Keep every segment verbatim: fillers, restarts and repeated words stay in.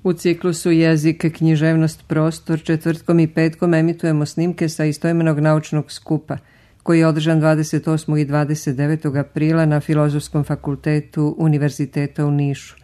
U ciklusu Jezik, književnost, prostor četvrtkom i petkom emitujemo snimke sa istoimenog naučnog skupa, koji je održan dvadeset osmog i dvadeset devetog aprila na Filozofskom fakultetu Univerziteta u Nišu.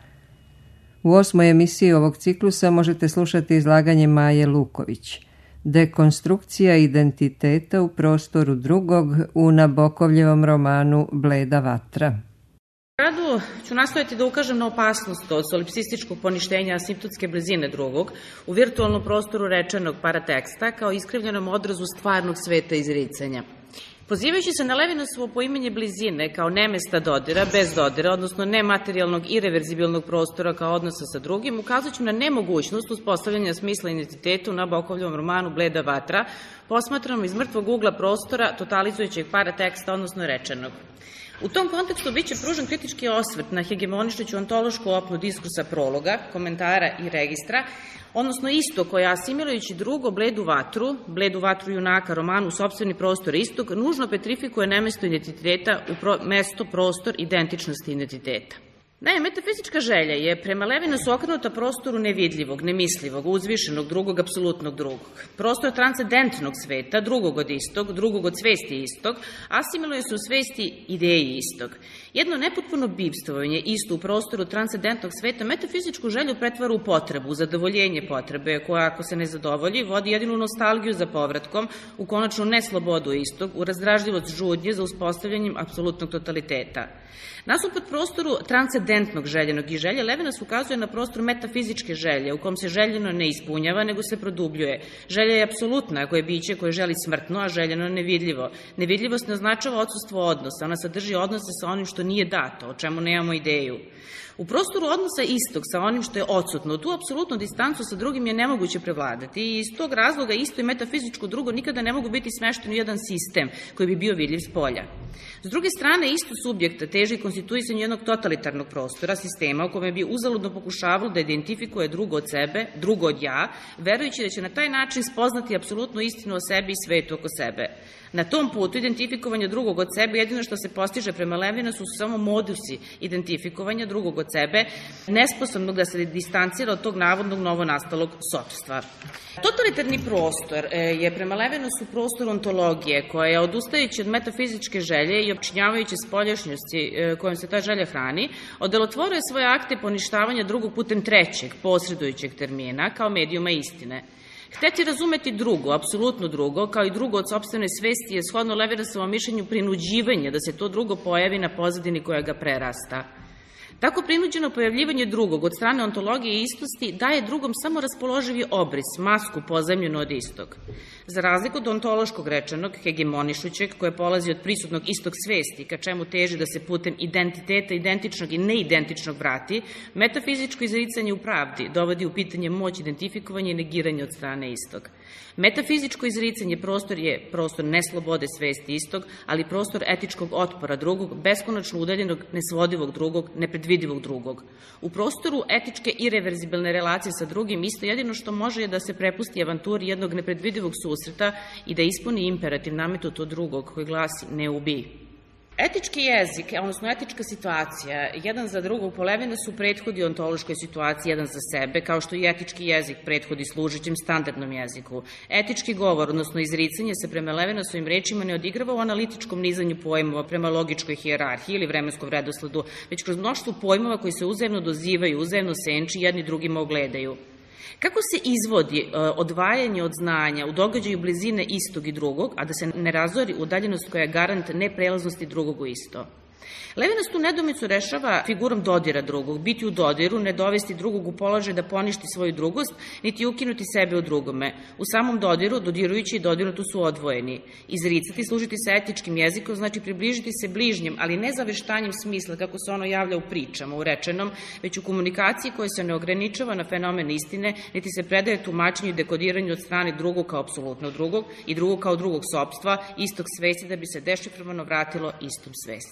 U osmoj emisiji ovog ciklusa možete slušati izlaganje Maje Luković, Dekonstrukcija identiteta u prostoru drugog u Nabokovljevom romanu Bleda vatra. U radu ću nastojati da ukažem na opasnost od solipsističkog poništenja asimptotske blizine drugog u virtualnom prostoru rečenog parateksta kao iskrivljenom odrazu stvarnog sveta izricanja. Pozivajući se na Levinosovo poimanje blizine kao nemesta dodira, bez dodira, odnosno nematerijalnog i reverzibilnog prostora kao odnosa sa drugim, ukazat ću na nemogućnost uspostavljanja smisla identitetu na Nabokovljevom romanu Bleda vatra, posmatranom iz mrtvog ugla prostora totalizujućeg parateksta, odnosno rečenog. U tom kontekstu biće pružen kritički osvrt na hegemonišuću ontološku opnu diskursa prologa, komentara i registra, odnosno isto koja asimilujući drugo Bledu vatru, Bledu vatru junaka romanu sopstveni prostor istog, nužno petrifikuje nemesto identiteta u pro, mesto, prostor, identičnosti identiteta. Naime, metafizička želja je prema Levinosu okrenuta prostoru nevidljivog, nemislivog, uzvišenog, drugog, apsolutnog drugog. Prostor transcendentnog sveta, drugog od istog, drugog od svesti istog, asimiluje se u svesti ideji istog. Jedno nepotpuno bivstvovanje isto u prostoru transcendentnog sveta metafizičku želju pretvara u potrebu, u zadovoljenje potrebe, koja ako se ne zadovolji, vodi jedinu nostalgiju za povratkom, u konačnu neslobodu istog, u razdražljivost žudnje za uspostavljanjem apsolutnog totaliteta. Nasuprot prostoru transcendentnog željenog i želje, Levinas ukazuje na prostor metafizičke želje, u kom se željeno ne ispunjava, nego se produbljuje. Želja je apsolutna, ako je biće koje želi smrtno, a željeno nevidljivo. Nevidljivost ne označava odsustvo odnosa, ona sadrži odnose sa onim što nije dato, o čemu nemamo ideju. U prostoru odnosa istog sa onim što je odsutno, tu apsolutnu distancu sa drugim je nemoguće prevladati i iz tog razloga isto i metafizičko drugo nikada ne mogu biti smešteni u jedan sistem koji bi bio vidljiv s polja. S druge strane, isto subjekta teži konstituisanju jednog totalitarnog prostora, sistema u kome bi uzaludno pokušavalo da identifikuje drugo od sebe, drugo od ja, verujući da će na taj način spoznati apsolutnu istinu o sebi i svetu oko sebe. Na tom putu identifikovanja drugog od sebe jedino što se postiže prema Levinosu su samo modusi identifikovanja drugog od sebe, nesposobnog da se distancira od tog navodnog novonastalog sopstva. Totalitarni prostor je prema Levinosu prostor ontologije koja je odustajući od metafizičke želje i opčinjavajući spoljašnjosti kojom se ta želja hrani, odelotvoruje svoje akte poništavanja drugog putem trećeg, posredujućeg termina kao medijuma istine. Hteti razumeti drugo, apsolutno drugo, kao i drugo od sopstvene svesti je shodno Levinosovom mišljenju prinuđivanje da se to drugo pojavi na pozadini koja ga prerasta. Tako prinuđeno pojavljivanje drugog od strane ontologije i istosti daje drugom samo raspoloživi obris, masku pozajmljenu od istog. Za razliku od ontološkog rečenog, hegemonišućeg, koje polazi od prisutnog istog svesti, ka čemu teži da se putem identiteta identičnog i neidentičnog vrati, metafizičko izricanje u pravdi dovodi u pitanje moć identifikovanja i negiranja od strane istog. Metafizičko izricanje prostor je prostor neslobode svesti istog, ali prostor etičkog otpora drugog, beskonačno udaljenog, nesvodivog drugog, nepredvidivog drugog. U prostoru etičke i reverzibilne relacije sa drugim isto jedino što može je da se prepusti avanturi jednog nepredvidivog susreta i da ispuni imperativ nametut od drugog koji glasi ne ubij. Etički jezik, odnosno etička situacija, jedan za drugog po Levinosu prethodi ontološkoj situaciji jedan za sebe, kao što i etički jezik prethodi služićem standardnom jeziku. Etički govor, odnosno izricanje, se prema Levinosovim rečima ne odigrava u analitičkom nizanju pojmova prema logičkoj hijerarhiji ili vremenskom redosledu, već kroz mnoštvo pojmova koji se uzajemno dozivaju, uzajemno senči, jedni drugima ogledaju. Kako se izvodi odvajanje od znanja u događaju blizine istog i drugog, a da se ne razori udaljenost koja je garant neprelaznosti drugog u isto? Levinas tu nedoumicu rešava figurom dodira drugog, biti u dodiru, ne dovesti drugog u položaj da poništi svoju drugost, niti ukinuti sebe u drugome. U samom dodiru, dodirujući i dodirutu su odvojeni. Izricati, služiti se etičkim jezikom, znači približiti se bližnjem, ali ne zaveštanjem smisla kako se ono javlja u pričama, u rečenom, već u komunikaciji koja se ne ograničava na fenomen istine, niti se predaje tumačenju i dekodiranju od strane drugog kao apsolutno drugog i drugog kao drugog sopstva, istog svesti da bi se dešifrovano vratilo istom svesti.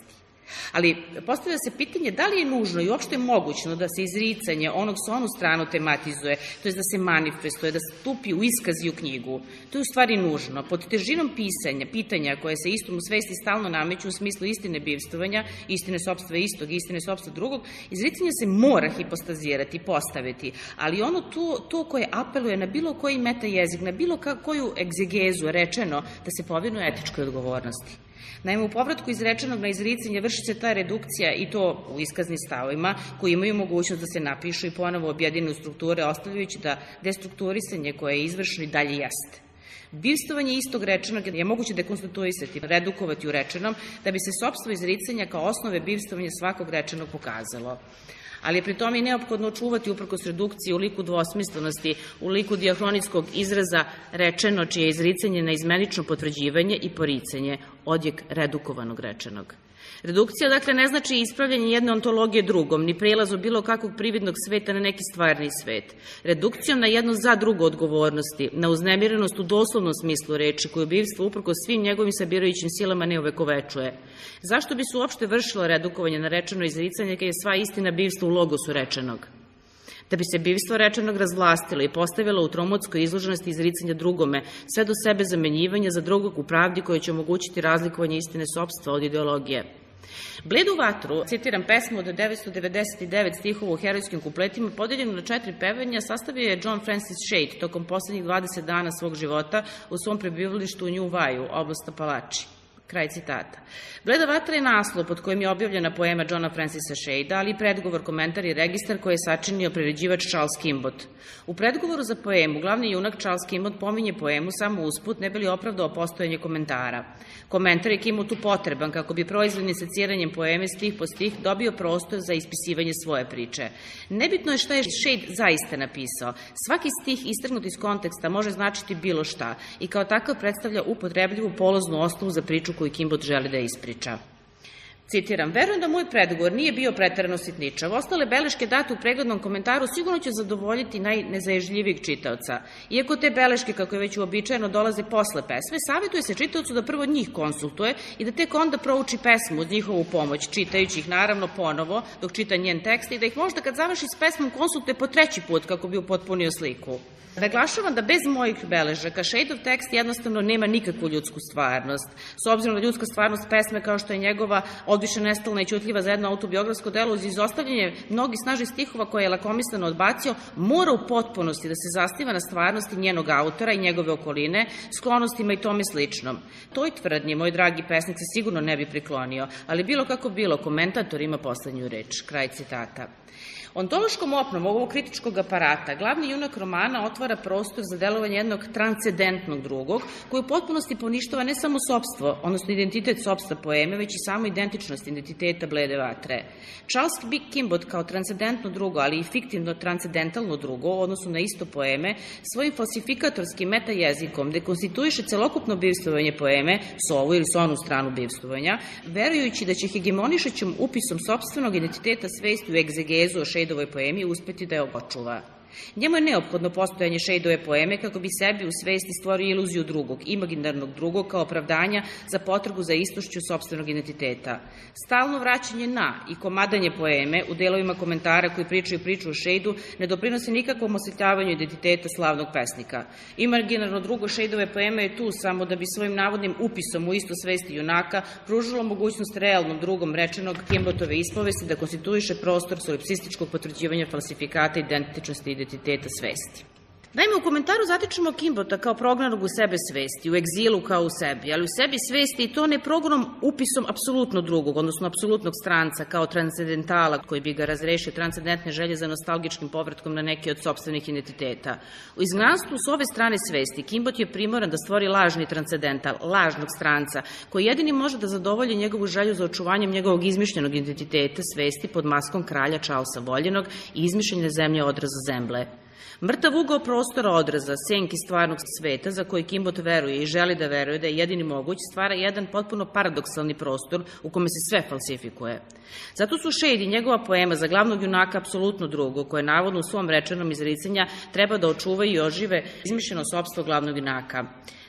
Ali postavlja se pitanje da li je nužno i uopšte mogućno da se izricanje onog sa onu stranu tematizuje, to je da se manifestuje, da stupi u iskaz i u knjigu. To je u stvari nužno. Pod težinom pisanja, pitanja koje se istom u svesti stalno nameću u smislu istine bivstvovanja, istine sopstva istog i istine sopstva drugog, izricanje se mora hipostazirati, postaviti, ali ono to, to koje apeluje na bilo koji meta jezik, na bilo koju egzegezu rečeno da se povinuje etičkoj odgovornosti. Naime, u povratku izrečenog na izricanje vrši se ta redukcija i to u iskaznim stavovima koji imaju mogućnost da se napišu i ponovo objedine u strukture, ostavljajući da destrukturisanje koje je izvršeno i dalje jeste. Bivstvovanje istog rečenog je moguće dekonstituisati, redukovati u rečenom, da bi se sopstvo izricanja kao osnove bivstvovanja svakog rečenog pokazalo. Ali je pri tome i neophodno očuvati uprkos redukcije u liku dvosmislenosti, u liku diahronijskog izraza rečeno čije je izricanje na izmenično potvrđivanje i poricanje, odjek redukovanog rečenog. Redukcija, dakle, ne znači ispravljanje jedne ontologije drugom, ni prelazu bilo kakvog prividnog sveta na neki stvarni svet. Redukcijom na jedno za drugo odgovornosti, na uznemirenost u doslovnom smislu reči, koju bivstvo uprkos svim njegovim sabirajućim silama ne uvekovečuje. Zašto bi se uopšte vršilo redukovanje na rečeno izricanje, kada je sva istina bivstva u logosu rečenog? Da bi se bivstvo rečenog razvlastilo i postavilo u tromotskoj izloženosti izricanja drugome, sve do sebe zamenjivanja za drugog u pravdi koja će omogućiti razlikovanje istine sopstva od ideologije. Bledu vatru, citiram pesmu od devetsto devedeset devet stihova u herojskim kupletima, podeljenu na četiri pevanja, sastavio je John Francis Shade tokom poslednjih dvadeset dana svog života u svom prebivalištu u New Vaju, oblast Apalači. Kraj citata. Bleda vatra je naslov pod kojim je objavljena poema Johna Francisa Shadea, ali i predgovor, komentar i registar koje je sačinio priređivač Charles Kimbot. U predgovoru za poemu glavni junak Charles Kimbot pominje poemu samo usput, ne bi li opravdao postojanje komentara. Komentar je Kimbotu potreban kako bi proizvodnim seciranjem poeme stih po stih dobio prostor za ispisivanje svoje priče. Nebitno je šta je Shade zaista napisao. Svaki stih istrgnut iz konteksta može značiti bilo šta i kao takav predstavlja upotrebljivu polaznu osnovu za priču koju Kimbot želi da ispriča. Citiram, verujem da moj predgovor nije bio preterano sitničav. Ostale beleške date u preglednom komentaru sigurno će zadovoljiti najnezaježljivijeg čitaoca. Iako te beleške, kako je već uobičajeno, dolaze posle pesme, savjetuje se čitaocu da prvo njih konsultuje i da tek onda prouči pesmu uz njihovu pomoć, čitajući ih naravno ponovo dok čita njen tekst i da ih možda kad završi s pesmom konsultuje po treći put kako bi upotpunio sliku. Naglašavam da bez mojih beležaka Shadeov tekst jednostavno nema nikakvu ljudsku stvarnost. S obzirom da ljudska stvarnost pesme kao što je njegova odviše nestalna i ćutljiva za jedno autobiografsko delo uz izostavljanje mnogih snažnih stihova koje je lakomisleno odbacio, mora u potpunosti da se zasniva na stvarnosti njenog autora i njegove okoline, sklonostima i tome sličnom. Toj tvrdnji, moj dragi pesnik, se sigurno ne bi priklonio, ali bilo kako bilo, komentator ima poslednju reč. Kraj citata. Ontološkom opnom ovog kritičkog aparata glavni junak romana otvara prostor za delovanje jednog transcendentnog drugog, koji u potpunosti poništava ne samo sopstvo, odnosno identitet sopstva poeme, već i samo identičnost identiteta Blede vatre. Charles B. Kimbot kao transcendentno drugo, ali i fiktivno transcendentalno drugo u odnosu na isto poeme, svojim falsifikatorskim meta jezikom dekonstituiše celokupno bivstvovanje poeme, s ovu ili s onu stranu bivstvovanja, verujući da će hegemonišećom upisom sopstvenog identiteta svesti u egzegezu o Shadeovoj poemi uspeti da je očuva. Njemu je neophodno postojanje Shadeove poeme kako bi sebi u svesti stvorio iluziju drugog, imaginarnog drugog kao opravdanja za potragu za istošću sopstvenog identiteta. Stalno vraćanje na i komadanje poeme u delovima komentara koji pričaju priču o Shadeu ne doprinosi nikakvom osvetljavanju identiteta slavnog pesnika. Imaginarno drugo Shadeove poeme je tu samo da bi svojim navodnim upisom u isto svesti junaka pružilo mogućnost realnom drugom rečenog Kimbotove ispovesti da konstituiše prostor solipsističkog potvrđivanja falsifikata identičnosti identiteta svesti. Naime, u komentaru zatičemo Kimbota kao prognanog u sebe svesti, u egzilu kao u sebi, ali u sebi svesti i to ne prognom upisom apsolutno drugog, odnosno apsolutnog stranca kao transcendentala koji bi ga razrešio transcendentne želje za nostalgičkim povratkom na neki od sopstvenih identiteta. U izgnanstvu s ove strane svesti Kimbot je primoran da stvori lažni transcendental, lažnog stranca, koji jedini može da zadovolji njegovu želju za očuvanjem njegovog izmišljenog identiteta svesti pod maskom kralja Charlesa Voljenog i izmišljene zemlje odraza zemble. Mrtav ugao prostora odraza, senki stvarnog sveta za koji Kimbot veruje i želi da veruje da je jedini moguć, stvara jedan potpuno paradoksalni prostor u kome se sve falsifikuje. Zato su Shade i njegova poema za glavnog junaka apsolutno drugo, koje navodno u svom rečenom izricanja treba da očuvaju i ožive izmišljeno sopstvo glavnog junaka.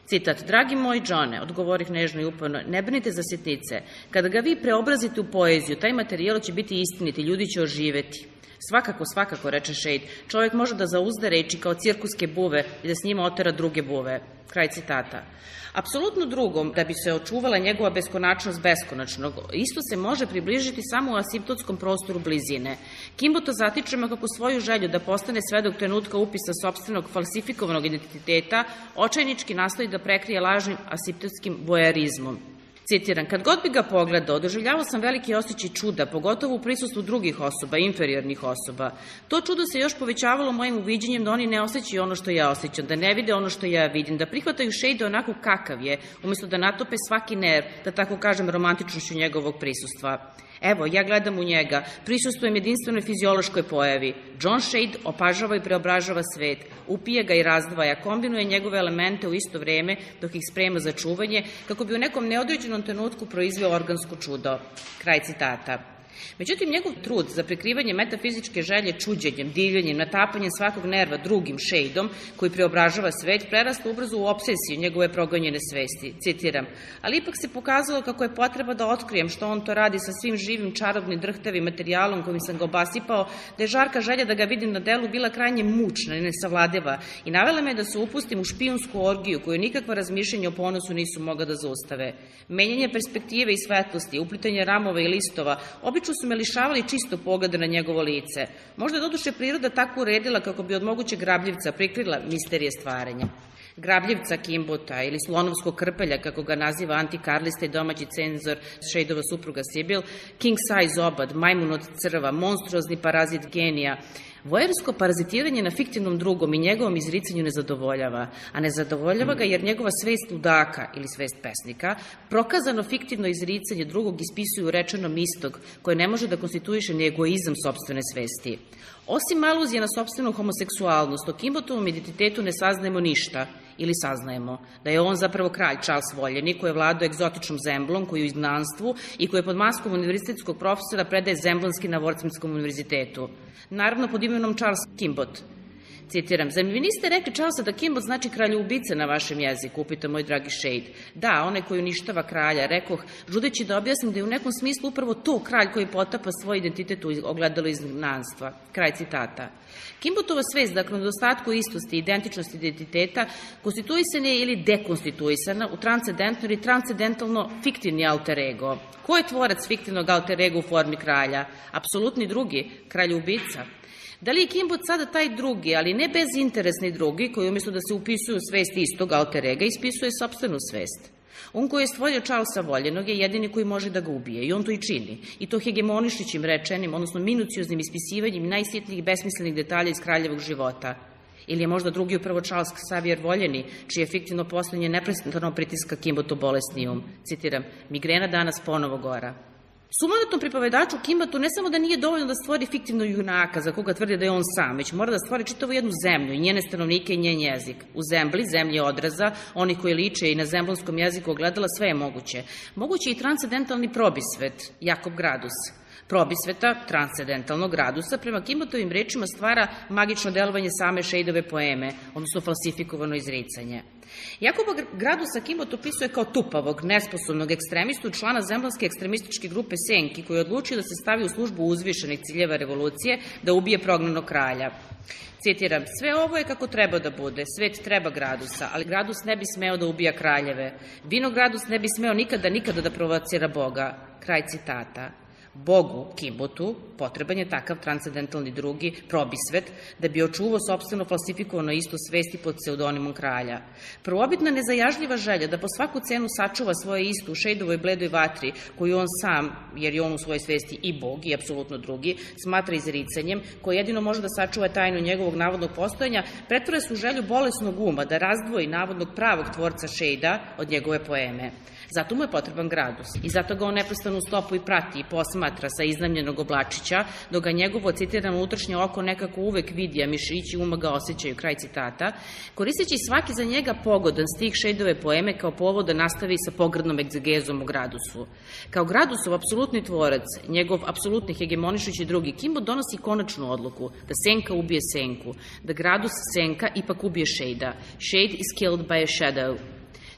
Citat: "Dragi moj Johne", odgovorih nežno i uporno, "ne brinite za sitnice. Kada ga vi preobrazite u poeziju, taj materijal će biti istinit i ljudi će oživeti." "Svakako, svakako", reče Shade, "čovjek može da zauzda reči kao cirkuske buve i da s njima otera druge buve." Kraj citata. Apsolutno drugom, da bi se očuvala njegova beskonačnost beskonačnog, isto se može približiti samo u asimptotskom prostoru blizine. Kimbo to zatičemo kako svoju želju da postane svedok trenutka upisa sopstvenog falsifikovanog identiteta očajnički nastoji da prekrije lažnim asimptotskim vojarizmom. Citiram: "Kad god bi ga pogledao, doživljavao sam veliki osjećaj čuda, pogotovo u prisustvu drugih osoba, inferiornih osoba. To čudo se još povećavalo mojim uviđenjem da oni ne osjećaju ono što ja osjećam, da ne vide ono što ja vidim, da prihvataju Shade onako kakav je, umjesto da natope svaki nerv, da tako kažem, romantičnošću njegovog prisustva. Evo, ja gledam u njega, prisustvujem jedinstvenoj fiziološkoj pojavi. John Shade opažava i preobražava svet, upije ga i razdvaja, kombinuje njegove elemente u isto vreme dok ih sprema za čuvanje, kako bi u nekom neodređenom trenutku proizveo organsko čudo." Kraj citata. Međutim, njegov trud za prikrivanje metafizičke želje čuđenjem, divljenjem, natapanjem svakog nerva drugim Shadeom, koji preobražava svet, prerasta ubrzo u obsesiju njegove progonjene svesti. Citiram: "Ali ipak se pokazalo kako je potreba da otkrijem što on to radi sa svim živim, čarobnim, drhtavim materijalom kojim sam ga obasipao, da je žarka želja da ga vidim na delu bila krajnje mučna i nesavladiva i navela me da se upustim u špijunsku orgiju koju nikakva razmišljenja o ponosu nisu mogla da zaustave. Menjanje perspektive i svetlosti, uplitanje ramova i listova, obično su me lišavali čisto pogleda na njegovo lice. Možda je doduše priroda tako uredila kako bi od mogućeg grabljivca prikrila misterije stvaranja." Grabljivca Kimbota ili slonovskog krpelja, kako ga naziva antikarlista i domaći cenzor Shadeova supruga Sibyl, king size obad, majmun od crva, monstruozni parazit genija. Vojersko parazitiranje na fiktivnom drugom i njegovom izricanju ne zadovoljava, a ne zadovoljava ga jer njegova svest ludaka ili svest pesnika, prokazano fiktivno izricanje drugog ispisuju rečenom istog, koje ne može da konstituiše ni egoizam sopstvene svesti. Osim aluzije na sopstvenu homoseksualnost, o Kimbotovom identitetu ne saznajemo ništa, ili saznajemo da je on zapravo kralj Charles Voljeni, koji je vladao egzotičnom zemblom, koji je u izgnanstvu i koji je pod maskom univerzitetskog profesora predaje zemblonski na Worcesterskom univerzitetu. Naravno pod imenom Charles Kimbot. Citiram: "Zar vi niste rekli, Charlesa, da Kimbot znači kralj-ubica na vašem jeziku?" upita moj dragi Shade. "Da, onaj koji uništava kralja", rekoh, žudeći da objasnim da je u nekom smislu upravo to kralj koji potapa svoj identitet u ogledalo izgnanstva. Kraj citata. Kimbotova svest, dakle, u nedostatku istosti i identičnosti identiteta, konstituisana je ili dekonstituisana u transcendentno ili transcendentalno fiktivni alter ego. Ko je tvorac fiktivnog alter ego u formi kralja? Apsolutni drugi, kralj-ubica. Da li je Kimbot sada taj drugi, ali ne bezinteresni drugi, koji umjesto da se upisuje u svest istog alter ega, ispisuje sopstvenu svest? On koji je stvorio Charlesa Voljenog je jedini koji može da ga ubije i on to i čini. I to hegemonišićim rečenim, odnosno minucioznim ispisivanjem najsitnijih besmislenih detalja iz kraljevog života. Ili je možda drugi upravo Charles Xavier Voljeni, čije fiktivno poslednje neprestano pritiska Kimbotu bolesni um. Citiram: "Migrena danas ponovo gora." Sumanutom pripovedaču Kimbotu ne samo da nije dovoljno da stvori fiktivnog junaka za koga tvrdi da je on sam, već mora da stvori čitavu jednu zemlju i njene stanovnike i njen jezik. U zembli, zemlji odraza, oni koji liče i na zemblonskom jeziku ogledala, sve je moguće. Moguće i transcendentalni probisvet, Jakob Gradus. Probisveta, transcendentalnog gradusa, prema Kimbotovim rečima stvara magično delovanje same Shadeove poeme, odnosno falsifikovano izricanje. Jakoba Gradusa Kimbot opisuje kao tupavog, nesposobnog ekstremistu, člana zemljanske ekstremističke grupe Senki, koji je odlučio da se stavi u službu uzvišenih ciljeva revolucije, da ubije prognanog kralja. Citiram: "Sve ovo je kako treba da bude, svet treba Gradusa, ali Gradus ne bi smeo da ubija kraljeve. Vinogradus ne bi smeo nikada, nikada da provocira Boga." Kraj citata. Bogu, Kimbotu, potreban je takav transcendentalni drugi, probisvet, da bi očuvao sopstveno falsifikovano istu svesti pod pseudonimom kralja. Prvobitna nezajažljiva želja da po svaku cenu sačuva svoje istu u Shadeovoj bledoj vatri, koju on sam, jer je on u svojoj svesti i Bog i apsolutno drugi, smatra izricanjem, koji jedino može da sačuva tajnu njegovog navodnog postojanja, pretvore se u želju bolesnog uma da razdvoji navodnog pravog tvorca Shadea od njegove poeme. Zato mu je potreban Gradus i zato ga on neprestano stopu i prati i posmatra sa iznajmljenog oblačića, dok ga njegovo, citiram, unutrašnje oko nekako uvek vidi, a mišići uma ga osjećaju, kraj citata, koristeći svaki za njega pogodan stih Shadeove poeme kao povod da nastavi sa pogrdnom egzegezom u Gradusu. Kao Gradusov apsolutni tvorac, njegov apsolutni hegemonišući drugi, Kimbot donosi konačnu odluku da Senka ubije Senku, da Gradus Senka ipak ubije Shadea. Shade is killed by a shadow.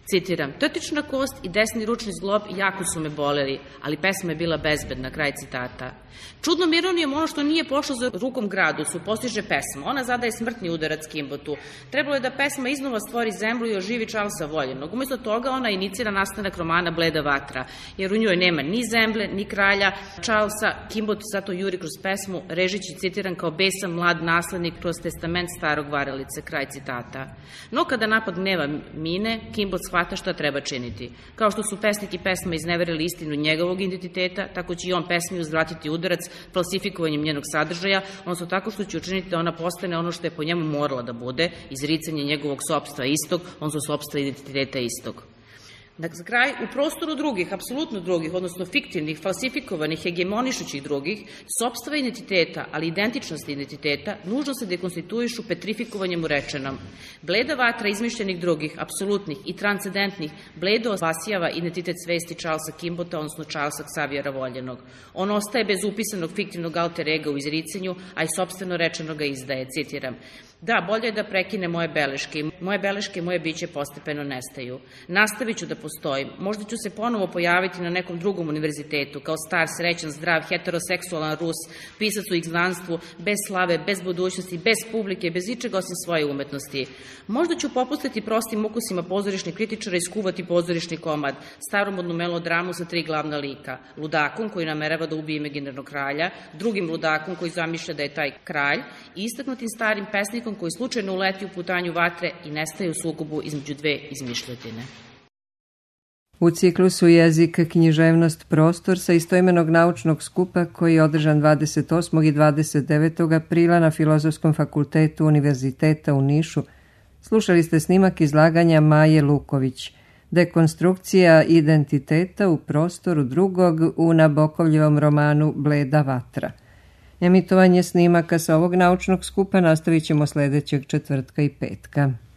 Citiram, tetična kost i desni ručni zglob jako su me boleli, ali pesma je bila bezbedna, kraj citata. Čudnom ironijom ono što nije pošlo za rukom gradu su postiže pesma. Ona zadaje smrtni udarac Kimbotu. Trebalo je da pesma iznova stvori zemlju i oživi Charlesa voljenog. Umesto toga ona inicira nastanak romana Bleda vatra, jer u njoj nema ni zemlje, ni kralja Charlesa. Kimbot zato juri kroz pesmu, režići citiran kao besan mlad naslednik kroz testament starog varalice, kraj citata. No kada napad gneva mine, Kimbot shvata šta treba činiti. Kao što su pesnik i pesma izneverili istinu njegovog identiteta, tako će i on pesmi uzvratiti udarac falsifikovanjem njenog sadržaja, odnosno tako što će učiniti da ona postane ono što je po njemu morala da bude, izricanje njegovog sopstva istog, odnosno sopstva identiteta istog. Dakle, za kraj, u prostoru drugih, apsolutno drugih, odnosno fiktivnih, falsifikovanih, hegemonišućih drugih, sopstva identiteta, ali identičnosti identiteta, nužno se dekonstituišu petrifikovanjem u rečenom. Bleda vatra izmišljenih drugih, apsolutnih i transcendentnih, bledo vasijava identitet svesti Charlesa Kimbota, odnosno Charlesa Xaviera voljenog. On ostaje bez upisanog fiktivnog alter ega u izricanju, a i sopstveno rečeno ga izdaje, citiram. Da, bolje je da prekine moje beleške. Moje beleške i moje biće postepeno nestaju. Nastavit ću da postojim. Možda ću se ponovo pojaviti na nekom drugom univerzitetu, kao star, srećan, zdrav, heteroseksualan Rus, pisac u izgnanstvu, bez slave, bez budućnosti, bez publike, bez ičega osim svoje umetnosti. Možda ću popustiti prostim ukusima pozorišnih kritičara i skuvati pozorišni komad, staromodnu melodramu sa tri glavna lika. Ludakom koji namerava da ubije imaginarnog kralja, drugim ludakom koji zamišlja da je taj kralj i istaknutim starim pesnikom koji slučajno uleti u putanju vatre i nestaje u sukobu između dve izmišljotine. U ciklusu Jezik, književnost, prostor sa istoimenog naučnog skupa koji je održan dvadeset osmog i dvadeset devetog aprila na Filozofskom fakultetu Univerziteta u Nišu, slušali ste snimak izlaganja Maje Luković, Dekonstrukcija identiteta u prostoru drugog u Nabokovljevom romanu Bleda vatra. Emitovanje snimaka sa ovog naučnog skupa nastavit ćemo sledećeg četvrtka i petka.